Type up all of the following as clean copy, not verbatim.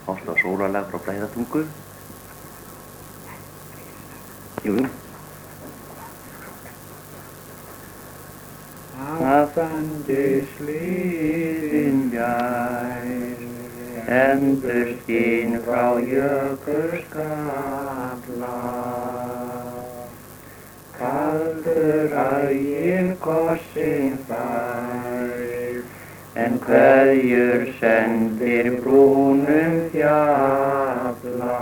Ásta sólarlag frá Bræðratungu. Jú. Afandi sliðinn bjær, endur skín frá jökulskalla. Kaldur ægir kossinn fær, en kveðjur sendir brúnum fjalla.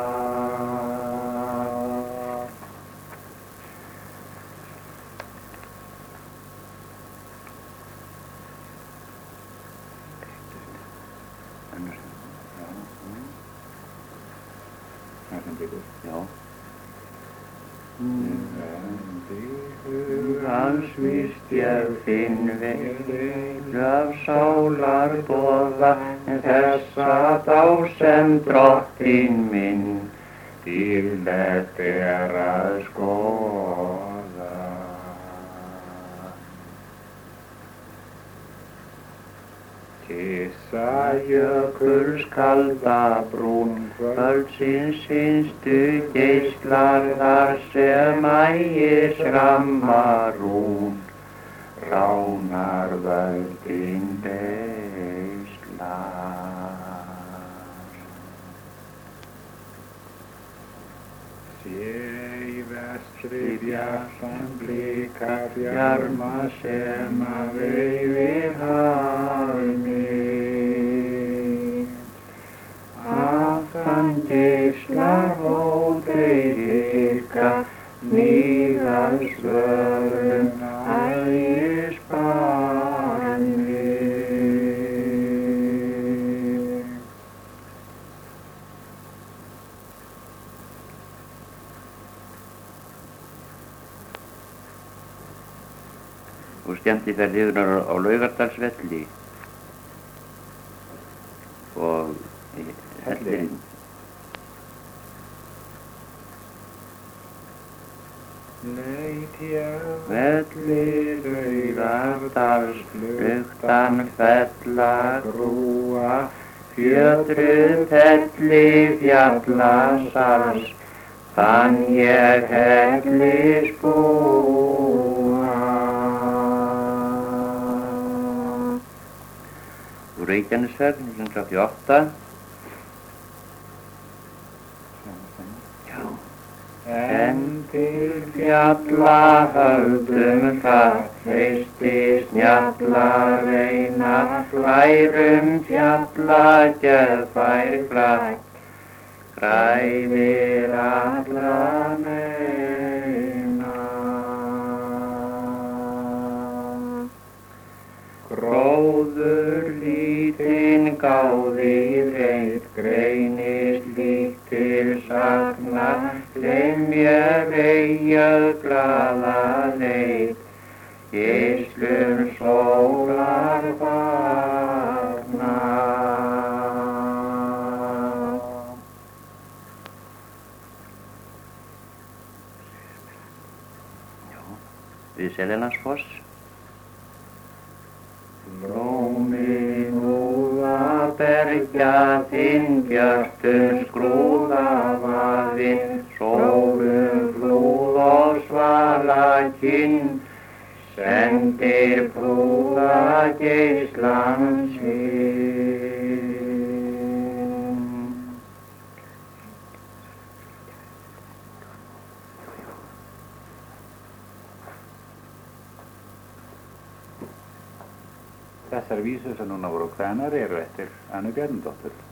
Já. Hans víst ég finn veil af sálar boða, en þessa þá sem drottinn minn dýrlegt að skoða. Kyssa jökulskalda brún, kvöldsins hinstu geislar þar sem ægir skrammar hún, ránar völdin beislar. Sé í vestri bjartan blika bjarma sem að veifir hafni. Aftan geislar hóteir hika, níðað svörðum ægir spanni. Og skemmtiferðirnar á Laugardalsvelli og Hellirinn. Leit ég velli Laugardals, luktan fella grúa, fjötruð felli fjallasals, fann ég hellisbúa. Úr Reykjanesferð 1938. Já. En til fjalla höfðum það, heisti snjalla reyna, værum fjalla geðfær glætt, græðir alla meina. Gróður lítinn gáði reit, greinist líkt til sagna, lemjað eyjað glaða leit, geislum sólar fagna. Við Seljalandsfoss. Blómin úða bergja þinn, björtum skrúðavaðinn, sólum flúð og svala kinn, sendir brúða geislans hinn. Þessar vísur sem núna voru kveðnar eru eftir Önnu Bjarnadóttur.